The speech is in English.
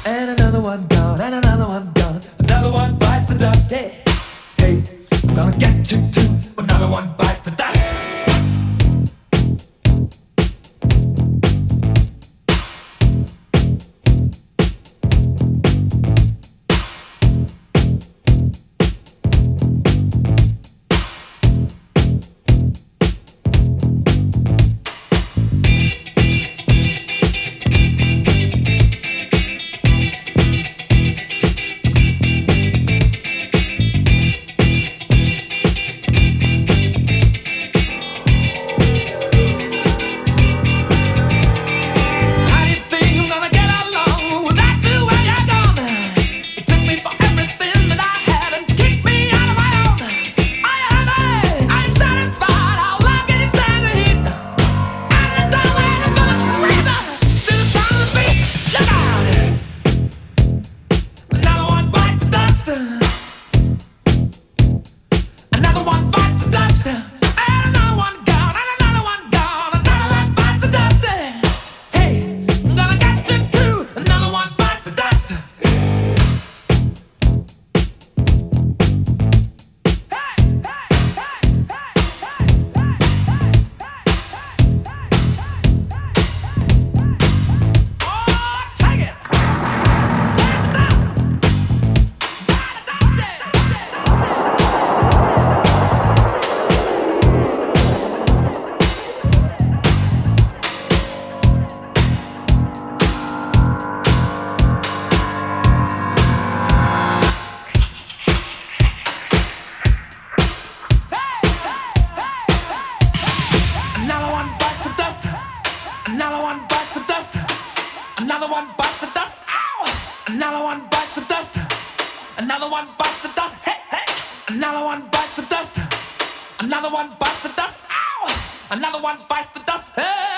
And another one gone, and another one gone. Another one bites the dust. Hey, hey, I'm gonna get you too. Another one bites the dust. Another one bites the dust. Ow! Another one bites the dust. Another one bites the dust. Hey, hey! Another one bites the dust. Another one bites the dust. Ow! Another one bites the dust. Hey!